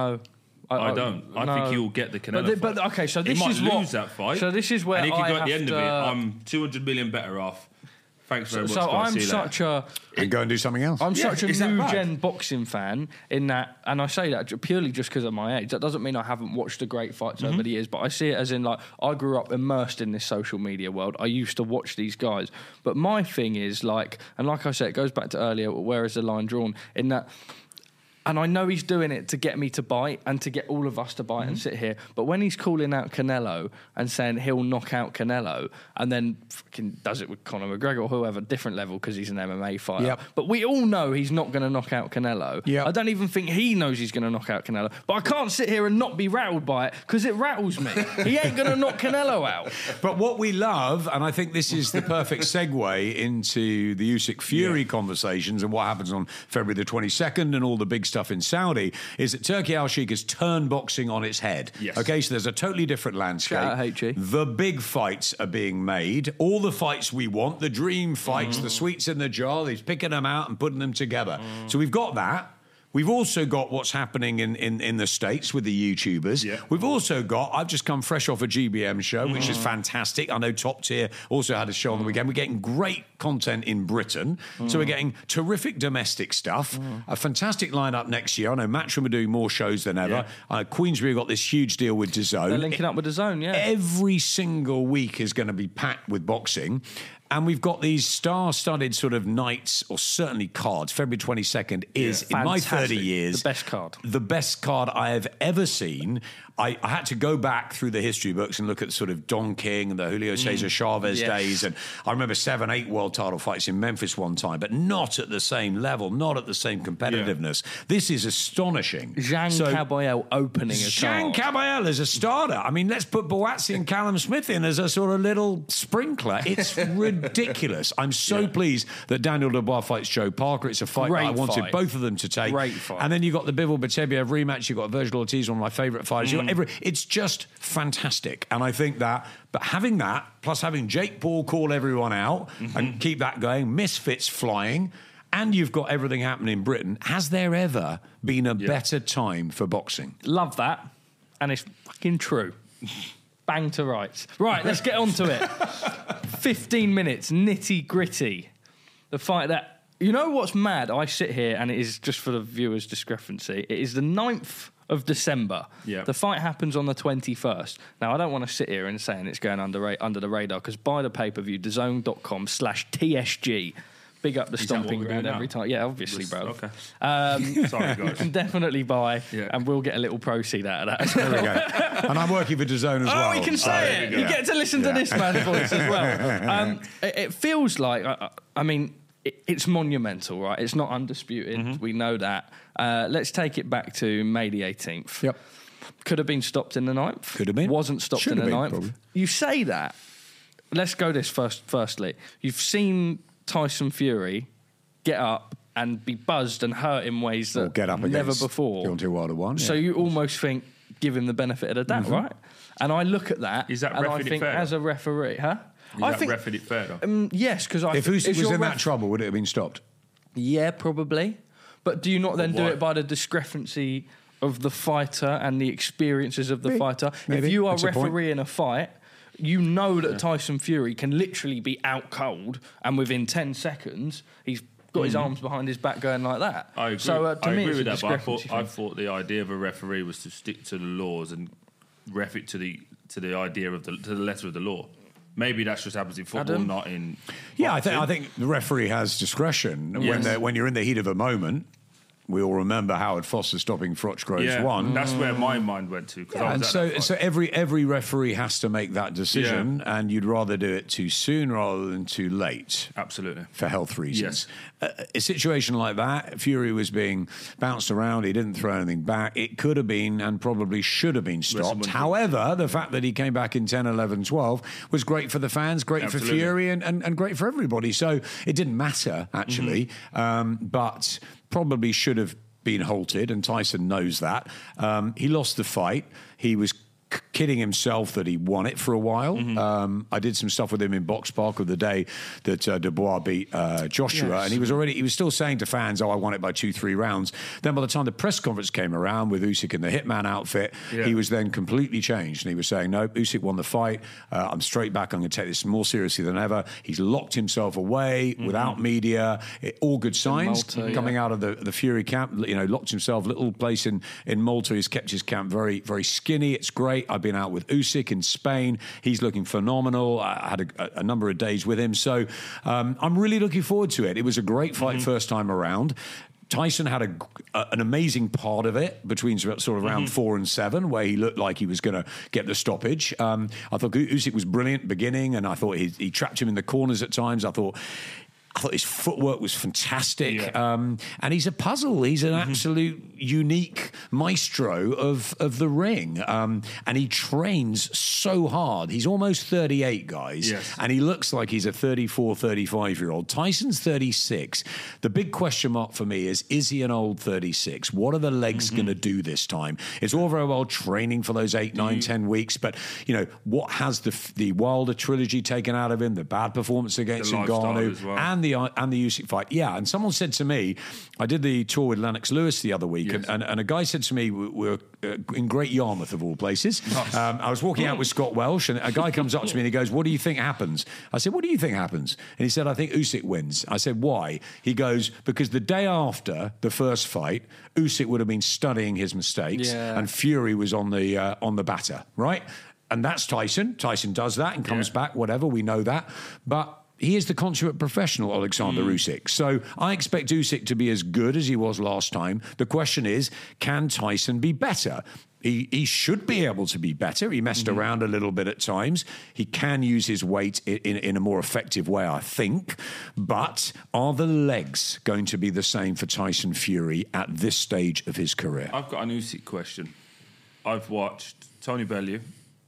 I don't. I no. think he'll get the Canelo fight. But okay, so this he might is lose that fight. So this is where and he could I go at the have end to, of it. I'm 200 million better off. Thanks very much. So guys. I'm See you such later. And go and do something else. I'm such a is that new bad? gen boxing fan in that, and I say that purely just because of my age. That doesn't mean I haven't watched the great fights over the years, but I see it as in like I grew up immersed in this social media world. I used to watch these guys, but my thing is like, and like I said, it goes back to earlier. Where is the line drawn? In that. And I know he's doing it to get me to bite and to get all of us to bite and sit here. But when he's calling out Canelo and saying he'll knock out Canelo and then fucking does it with Conor McGregor or whoever, different level because he's an MMA fighter. Yep. But we all know he's not going to knock out Canelo. Yep. I don't even think he knows he's going to knock out Canelo. But I can't sit here and not be rattled by it because it rattles me. He ain't going to knock Canelo out. But what we love, and I think this is the perfect segue into the Usyk Fury conversations and what happens on February the 22nd and all the big stuff in Saudi, is that Turki Al-Sheikh has turned boxing on its head. Yes. Okay, so there's a totally different landscape. Shout out HG. The big fights are being made. All the fights we want, the dream fights, the sweets in the jar, he's picking them out and putting them together. So we've got that. We've also got what's happening in the States with the YouTubers. Yeah. We've also got, I've just come fresh off a GBM show, which is fantastic. I know Top Tier also had a show on the weekend. We're getting great content in Britain. So we're getting terrific domestic stuff, a fantastic lineup next year. I know Matchroom are doing more shows than ever. Queensbury got this huge deal with DAZN. They're linking up with DAZN, yeah. Every single week is going to be packed with boxing. And we've got these star-studded sort of nights, or certainly cards. February 22nd is, in my 30 years... The best card. The best card I have ever seen. I had to go back through the history books and look at sort of Don King and the Julio Cesar Chavez days. And I remember 7, 8 world title fights in Memphis one time, but not at the same level, not at the same competitiveness. This is astonishing. Jean Caballel opening a Jean card. Caballel as a starter. I mean, let's put Boazzi and Callum Smith in as a sort of little sprinkler. It's ridiculous. I'm so pleased that Daniel Dubois fights Joe Parker. It's a fight that I Great wanted fight. both of them to take. Great fight. And then you've got the Bivol Batebiev rematch. You've got Virgil Ortiz, one of my favourite fighters. You've got it's just fantastic. And I think that, but having that, plus having Jake Paul call everyone out and keep that going, misfits flying, and you've got everything happening in Britain, has there ever been a better time for boxing? Love that. And it's fucking true. Bang to rights. Right, let's get on to it. 15 minutes, nitty gritty. The fight that... You know what's mad? I sit here, and it is just for the viewers' discrepancy. It is the 9th of December. Yeah. The fight happens on the 21st. Now, I don't want to sit here and saying it's going under the radar, because buy the pay-per-view, DAZN.com/TSG. Big up the Is that stomping what we're ground doing every now? time. Yeah, obviously, bro. Okay. You Sorry, guys. can definitely buy, Yeah. and we'll get a little proceed out of that. There we go. And I'm working for DAZN as well. Oh, we can so- say it. You get to listen to this man's voice as well. It feels like, I mean, it's monumental, right? It's not undisputed. We know that. Let's take it back to May the 18th. Yep. Could have been stopped in the 9th. Could have been. Wasn't stopped Should in the have been, 9th. probably. You say that. Let's go this firstly. You've seen Tyson Fury get up and be buzzed and hurt in ways Or that get up never against before. Deontay Wilder one. So you almost think, give him the benefit of the doubt, right? And I look at that, Is that and I refereed it think, fair, as a referee, Is that refereed it fair, though? yes, because if Usyk was in that trouble, would it have been stopped? yeah, probably. But do you not then do why? it by the discrepancy of the fighter and the experiences of the Maybe. fighter? Maybe. If you are That's a point. refereeing a fight, you know that Tyson Fury can literally be out cold, and within 10 seconds, he's got his arms behind his back going like that. I agree. So to I me, agree it's with a that. But I discrepancy thought, I thing. thought the idea of a referee was to stick to the laws and ref it to the idea of to the letter of the law. Maybe that just happens in football, Adam? not in. Yeah, I boxing. think the referee has discretion Yes. when you're in the heat of a moment. We all remember Howard Foster stopping Frochgroves one. That's where my mind went to. 'Cause I was And at so, that fight. so every referee has to make that decision, and you'd rather do it too soon rather than too late. Absolutely. For health reasons. A situation like that, Fury was being bounced around, he didn't throw anything back. It could have been and probably should have been stopped. WrestleMania. However, the fact that he came back in 10, 11, 12 was great for the fans, great Absolutely. for Fury, and great for everybody. So it didn't matter, actually, but probably should have been halted, and Tyson knows that. He lost the fight. He was kidding himself that he won it for a while. I did some stuff with him in Box Park of the day that Dubois beat Joshua, and he was still saying to fans, "Oh, I won it by 2-3 rounds." Then by the time the press conference came around with Usyk in the Hitman outfit, he was then completely changed, and he was saying, "No, Usyk won the fight. I'm straight back. I'm going to take this more seriously than ever." He's locked himself away without media. All good signs Malta, coming out of the Fury camp. You know, locked himself, little place in Malta. He's kept his camp very, very skinny. It's great. I've been out with Usyk in Spain. He's looking phenomenal. I had a number of days with him. So I'm really looking forward to it. It was a great fight first time around. Tyson had an amazing part of it between sort of round 4 and 7, where he looked like he was going to get the stoppage. I thought Usyk was brilliant beginning, and I thought he trapped him in the corners at times. I thought his footwork was fantastic. And he's a puzzle. He's an absolute unique maestro of the ring. And he trains so hard. He's almost 38, guys. Yes. And he looks like he's a 34, 35-year-old. Tyson's 36. The big question mark for me is he an old 36? What are the legs going to do this time? It's all very well training for those 8, 9, 10 weeks, but, what has the Wilder trilogy taken out of him, the bad performance against The lifestyle Ngannou, as well. and the Usyk fight. Yeah, and someone said to me, I did the tour with Lennox Lewis the other week, and a guy said to me, we're in Great Yarmouth of all places. I was walking out with Scott Welsh, and a guy comes up to me and he goes, "What do you think happens?" I said, "What do you think happens?" And he said, "I think Usyk wins." I said, "Why?" He goes, "Because the day after the first fight, Usyk would have been studying his mistakes, and Fury was on the batter, right?" And that's Tyson. Tyson does that and comes back, whatever, we know that. But he is the consummate professional, Alexander Usyk. So I expect Usyk to be as good as he was last time. The question is, can Tyson be better? He should be able to be better. He messed around a little bit at times. He can use his weight in a more effective way, I think. But are the legs going to be the same for Tyson Fury at this stage of his career? I've got an Usyk question. I've watched Tony Bellew,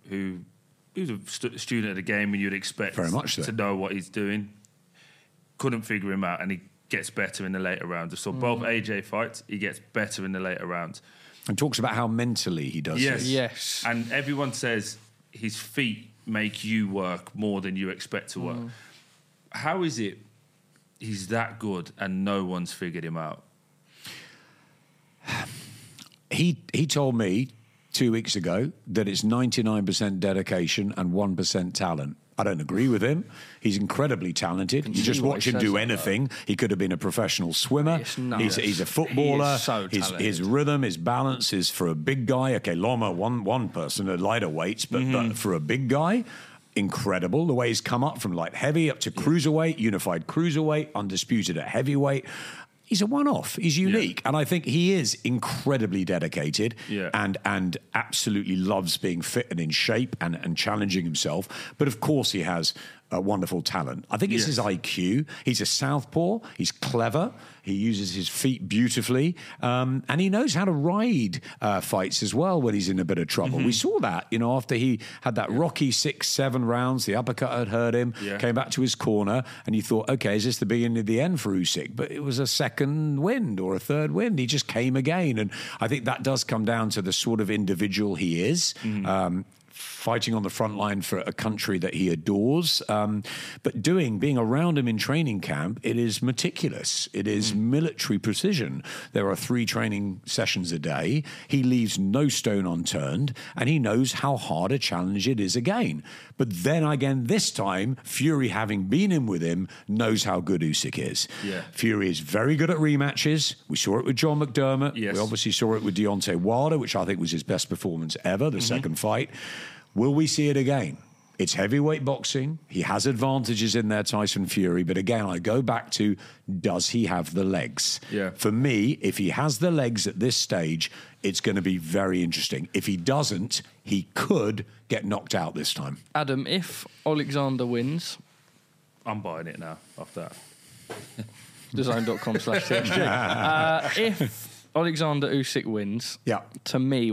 who's a student of the game, and you'd expect Very much so. to know what he's doing. Couldn't figure him out, and he gets better in the later rounds. I saw both AJ fights. He gets better in the later rounds. And talks about how mentally he does it. Yes. And everyone says his feet make you work more than you expect to work. How is it he's that good and no one's figured him out? He told me 2 weeks ago that it's 99% dedication and 1% talent. I don't agree with him. He's incredibly talented. You just see why watch he him says do that, anything. He could have been a professional swimmer. It's nuts. He's a footballer. He is so his talented. rhythm, his balance is for a big guy. Okay, Loma, one person at lighter weights, but for a big guy, incredible. The way he's come up from light heavy up to cruiserweight, unified cruiserweight, undisputed at heavyweight. He's a one-off. He's unique. And I think he is incredibly dedicated and absolutely loves being fit and in shape and challenging himself. But of course he has a wonderful talent. I think it's his IQ. He's a southpaw. He's clever. He uses his feet beautifully. And he knows how to ride fights as well when he's in a bit of trouble. We saw that, after he had that rocky 6-7 rounds, the uppercut had hurt him, came back to his corner, and you thought, okay, is this the beginning of the end for Usyk? But it was a second wind or a third wind. He just came again. And I think that does come down to the sort of individual he is. fighting on the front line for a country that he adores. But being around him in training camp, it is meticulous. It is military precision. There are 3 training sessions a day. He leaves no stone unturned, and he knows how hard a challenge it is again. But then again, this time, Fury, having been in with him, knows how good Usyk is. Yeah. Fury is very good at rematches. We saw it with John McDermott. Yes. We obviously saw it with Deontay Wilder, which I think was his best performance ever, the second fight. Will we see it again? It's heavyweight boxing. He has advantages in there, Tyson Fury. But again, I go back to, does he have the legs? Yeah. For me, if he has the legs at this stage, it's going to be very interesting. If he doesn't, he could get knocked out this time. Adam, if Alexander wins, I'm buying it now after that. DAZN.com/TXG. If Alexander Usyk wins, Yeah. to me,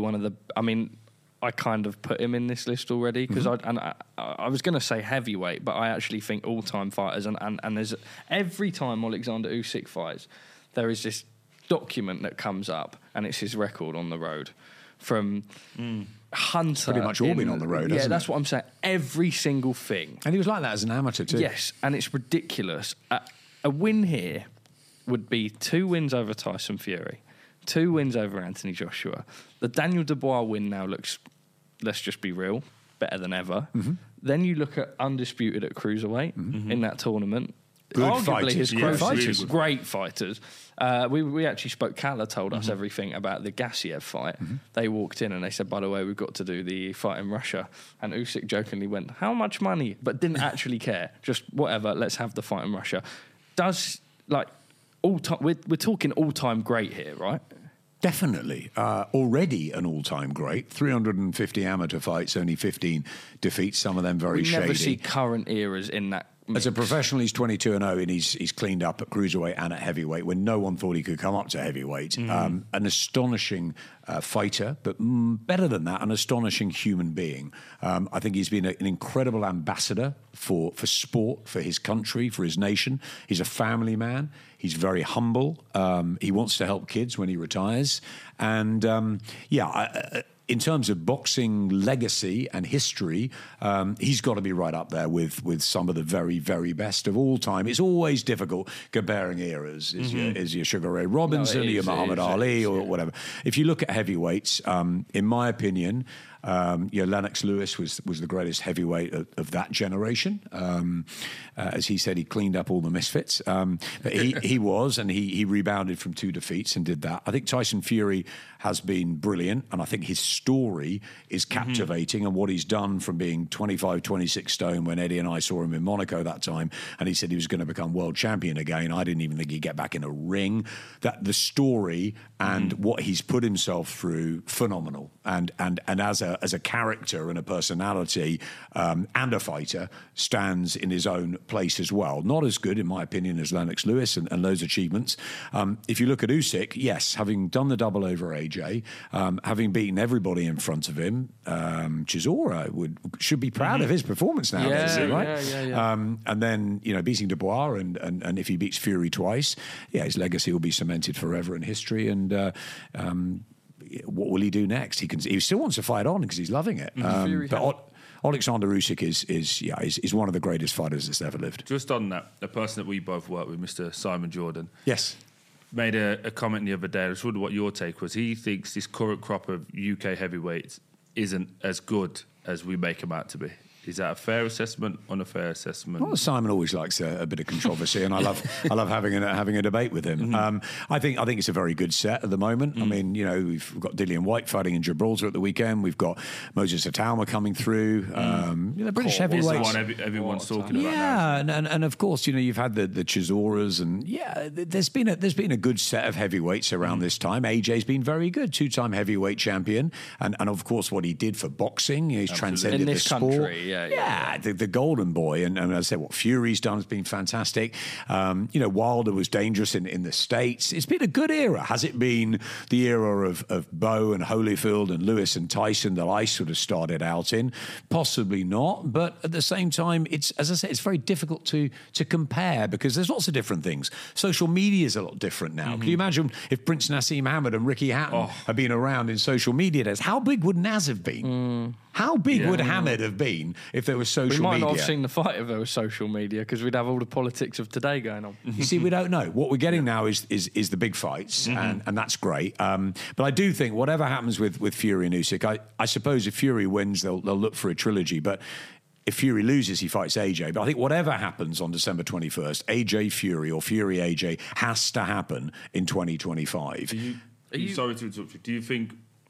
I kind of put him in this list already because I was going to say heavyweight, but I actually think all-time fighters and there's every time Alexander Usyk fights, there is this document that comes up and it's his record on the road from Hunter. Pretty much all been on the road, Yeah, hasn't that's it? what I'm saying. Every single thing. And he was like that as an amateur too. Yes, and it's ridiculous. A win here would be 2 wins over Tyson Fury, 2 wins over Anthony Joshua. The Daniel Dubois win now looks, let's just be real, better than ever. Then you look at undisputed at cruiserweight in that tournament. Good Arguably fighters. his Yeah, closest, fighters. great fighters. We actually spoke. Kala told us everything about the Gassiev fight. They walked in and they said, by the way, we've got to do the fight in Russia. And Usyk jokingly went, how much money? But didn't actually care. Just whatever, let's have the fight in Russia. Does, like, all time, we're talking all-time great here, right? Definitely. Already an all-time great. 350 amateur fights, only 15 defeats, some of them very We shady. never see current eras in that mix. As a professional, he's 22-0, and he's cleaned up at cruiserweight and at heavyweight when no one thought he could come up to heavyweight. An astonishing fighter, but better than that, an astonishing human being. I think he's been an incredible ambassador for sport, for his country, for his nation. He's a family man. He's very humble. He wants to help kids when he retires. And, in terms of boxing legacy and history, he's got to be right up there with some of the very, very best of all time. It's always difficult comparing eras. Is your Sugar Ray Robinson, or your Muhammad Ali, or whatever. If you look at heavyweights, in my opinion, Lennox Lewis was the greatest heavyweight of that generation. As he said, he cleaned up all the misfits. But he was, and he rebounded from 2 defeats and did that. I think Tyson Fury has been brilliant, and I think his story is captivating, and what he's done from being 25, 26 stone when Eddie and I saw him in Monaco that time, and he said he was going to become world champion again. I didn't even think he'd get back in a ring. That the story and what he's put himself through, phenomenal. And as a character and a personality and a fighter, stands in his own place as well. Not as good, in my opinion, as Lennox Lewis and those achievements. If you look at Usyk, yes, having done the double over AJ, having beaten everybody in front of him, Chisora should be proud of his performance now, right? Yeah. And then, beating Dubois and if he beats Fury twice, his legacy will be cemented forever in history. And what will he do next? He still wants to fight on because he's loving it. But Alexander Usyk is one of the greatest fighters that's ever lived. Just on that, a person that we both work with, Mr. Simon Jordan, Yes. made a comment the other day. I was wondering what your take was. He thinks this current crop of UK heavyweights isn't as good as we make them out to be. Is that a fair assessment, unfair assessment? Well, Simon always likes a bit of controversy, and I love having a debate with him. I think it's a very good set at the moment. I mean, we've got Dillian White fighting in Gibraltar at the weekend. We've got Moses Atauma coming through. The British heavyweights. It's the one everyone's talking about now. And of course, you've had the Chisoras, and there's been a good set of heavyweights around this time. AJ's been very good, 2-time heavyweight champion, and of course what he did for boxing, he's transcended in this the sport. country. The golden boy, and I say what Fury's done has been fantastic. Wilder was dangerous in the States. It's been a good era. Has it been the era of Bowe and Holyfield and Lewis and Tyson that I sort of started out in? Possibly not, but at the same time, it's, as I say, it's very difficult to compare because there's lots of different things. Social media is a lot different now. Can you imagine if Prince Nassim Hamid and Ricky Hatton had been around in social media days? How big would Nas have been? How big would Hamid have been if there was social media? We might not have seen the fight if there was social media, because we'd have all the politics of today going on. You see, we don't know. What we're getting now is the big fights, and that's great. But I do think whatever happens with Fury and Usyk, I suppose if Fury wins, they'll look for a trilogy. But if Fury loses, he fights AJ. But I think whatever happens on December 21st, AJ Fury or Fury AJ has to happen in 2025. Sorry to interrupt you. Do you think,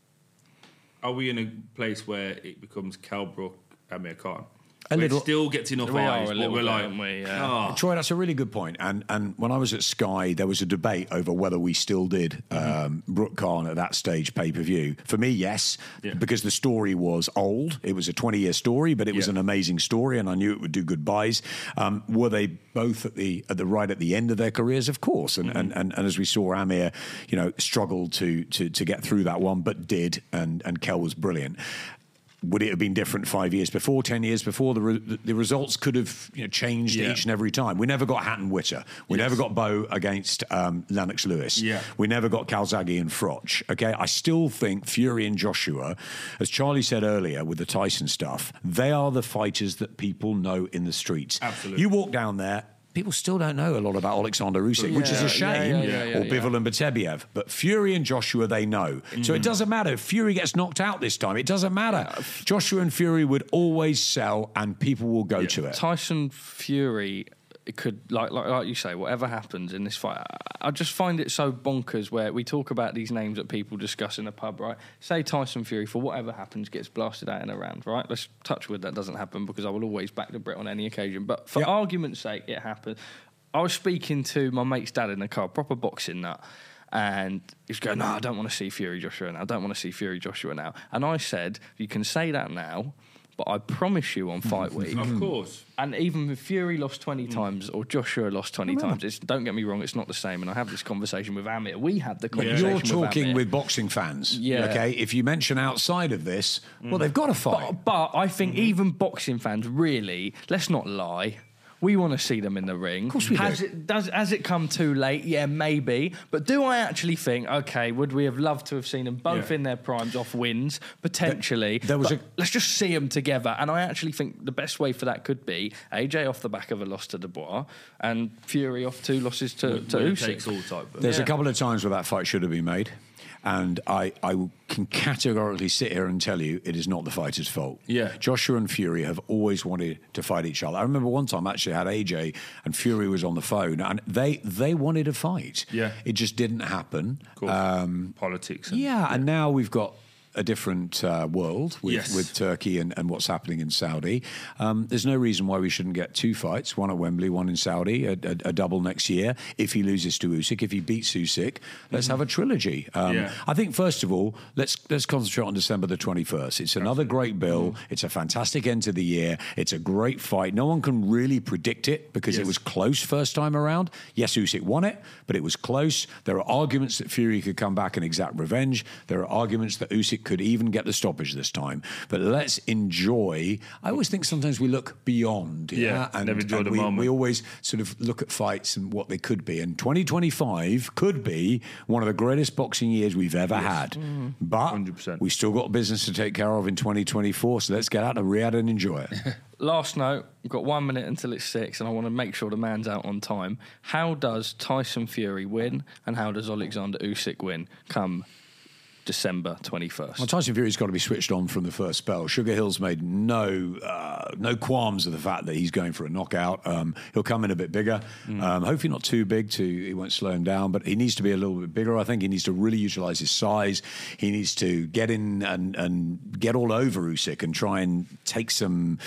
are we in a place where it becomes Kell Brook, Amir Khan? A little. It still gets enough eyes, but we're like, Troy, that's a really good point. And when I was at Sky, there was a debate over whether we still did Brook Khan at that stage pay-per-view. For me, yes, because the story was old. It was a 20-year story, but it was an amazing story, and I knew it would do good buys. Were they both at the end of their careers? Of course. And as we saw, Amir, struggled to get through that one, but did, and Kell was brilliant. Would it have been different 5 years before, 10 years before? The results could have changed each and every time. We never got Hatton Witter. We never got Bo against Lennox Lewis. Yeah. We never got Calzaghe and Froch. Okay, I still think Fury and Joshua, as Charlie said earlier with the Tyson stuff, they are the fighters that people know in the streets. Absolutely. You walk down there, people still don't know a lot about Alexander Usyk, which is a shame, or Bivol and Batebiev. But Fury and Joshua, they know. So it doesn't matter if Fury gets knocked out this time. It doesn't matter. Joshua and Fury would always sell, and people will go to it. Tyson Fury, it could, like you say, whatever happens in this fight, I just find it so bonkers where we talk about these names that people discuss in a pub, right? Say Tyson Fury, for whatever happens, gets blasted out in a round, right? Let's touch wood that doesn't happen, because I will always back the Brit on any occasion. But for argument's sake, it happened. I was speaking to my mate's dad in the car, proper boxing nut, and he was going, no, I don't want to see Fury Joshua now. I don't want to see Fury Joshua now. And I said, you can say that now, but I promise you on fight week. Of course. And even if Fury lost 20 times or Joshua lost 20 times, don't get me wrong, it's not the same. And I have this conversation with Amir. We had the conversation You're with talking Amir. with boxing fans. Yeah. Okay. If you mention outside of this, well, they've got to fight. But I think even boxing fans, really, let's not lie. We want to see them in the ring. Of course we do. Has it come too late? Yeah, maybe. But do I actually think, okay, would we have loved to have seen them both in their primes off wins? Potentially. Let's just see them together. And I actually think the best way for that could be AJ off the back of a loss to Dubois and Fury off 2 losses to Usyk. There's a couple of times where that fight should have been made. And I can categorically sit here and tell you it is not the fighter's fault. Yeah. Joshua and Fury have always wanted to fight each other. I remember one time I actually had AJ and Fury was on the phone, and they wanted a fight. Yeah. It just didn't happen. Of course. Politics. And now we've got a different world Yes. with Turkey and what's happening in Saudi. There's no reason why we shouldn't get 2 fights, one at Wembley, one in Saudi, a double next year. If he loses to Usyk, if he beats Usyk, let's have a trilogy. I think, first of all, let's concentrate on December the 21st. It's another great bill. It's a fantastic end to the year. It's a great fight. No one can really predict it because it was close first time around. Yes, Usyk won it, but it was close. There are arguments that Fury could come back and exact revenge. There are arguments that Usyk could even get the stoppage this time. But let's enjoy. I always think sometimes we look beyond. And enjoy the moment. We always sort of look at fights and what they could be. And 2025 could be one of the greatest boxing years we've ever had. But 100%. we still got business to take care of in 2024. So let's get out of Riyadh and enjoy it. Last note, we've got 1 minute until it's 6, and I want to make sure the man's out on time. How does Tyson Fury win, and how does Alexander Usyk win come December 21st? Well, Tyson Fury's got to be switched on from the first spell. Sugar Hill's made no qualms of the fact that he's going for a knockout. He'll come in a bit bigger. Hopefully not too big, he won't slow him down, but he needs to be a little bit bigger. I think he needs to really utilise his size. He needs to get in and get all over Usyk and try and take some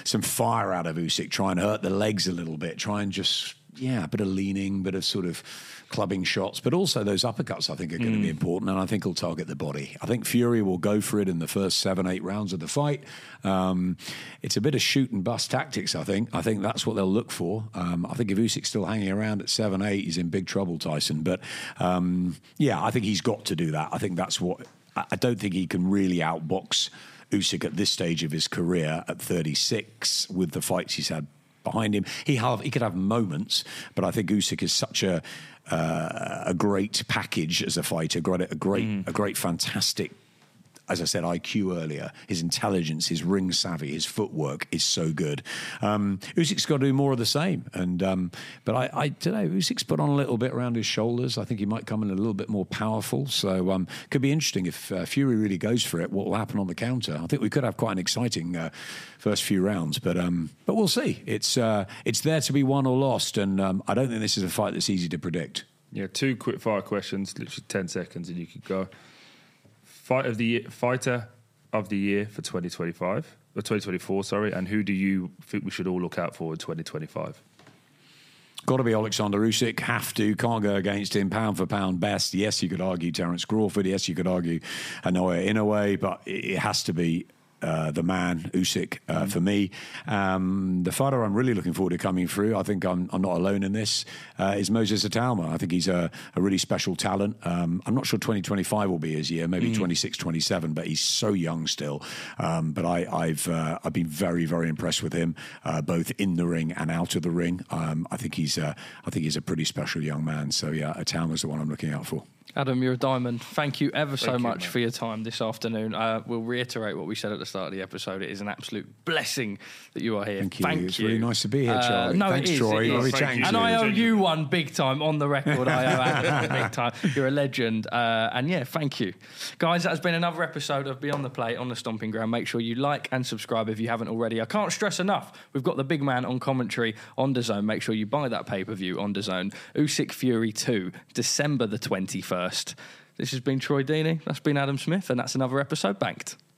fire out of Usyk, try and hurt the legs a little bit, try and just... a bit of leaning, bit of sort of clubbing shots, but also those uppercuts I think are going to be important, and I think he'll target the body. I think Fury will go for it in the first 7-8 rounds of the fight. It's a bit of shoot and bust tactics, I think. I think that's what they'll look for. I think if Usyk's still hanging around at 7-8, he's in big trouble, Tyson. But I think he's got to do that. I think that's what... I don't think he can really outbox Usyk at this stage of his career at 36 with the fights he's had behind him. He could have moments, but I think Usyk is such a great package as a fighter, a great fantastic as I said, IQ earlier, his intelligence, his ring savvy, his footwork is so good. Usyk's got to do more of the same. But I don't know, Usyk's put on a little bit around his shoulders. I think he might come in a little bit more powerful. So could be interesting if Fury really goes for it, what will happen on the counter. I think we could have quite an exciting first few rounds. But we'll see. It's there to be won or lost. And I don't think this is a fight that's easy to predict. Yeah, 2 quick fire questions, literally 10 seconds, and you could go. Fighter of the year for 2025 or 2024, sorry, and who do you think we should all look out for in 2025? Got to be Alexander Usyk. Have to. Can't go against him. Pound for pound best. Yes, you could argue Terence Crawford. Yes, you could argue Naoya Inoue, but it has to be the man, Usyk, for me. The fighter I'm really looking forward to coming through, I think I'm not alone in this, is Moses Atalma. I think he's a really special talent. I'm not sure 2025 will be his year, maybe 26, 27, but he's so young still. But I've been very, very impressed with him, both in the ring and out of the ring. I think he's a pretty special young man. So yeah, Atalma's the one I'm looking out for. Adam, you're a diamond. Thank you ever so much for your time this afternoon. We'll reiterate what we said at the start of the episode. It is an absolute blessing that you are here. Thank you. It's really nice to be here, Charlie. No, thanks, it is, Troy. And I owe you one big time on the record. I owe Adam big time. You're a legend. And yeah, thank you. Guys, that has been another episode of Beyond the Plate on the Stomping Ground. Make sure you like and subscribe if you haven't already. I can't stress enough. We've got the big man on commentary on DAZN. Make sure you buy that pay-per-view on DAZN. Usyk Fury 2, December the 21st. This has been Troy Deeney, that's been Adam Smith, and that's another episode banked.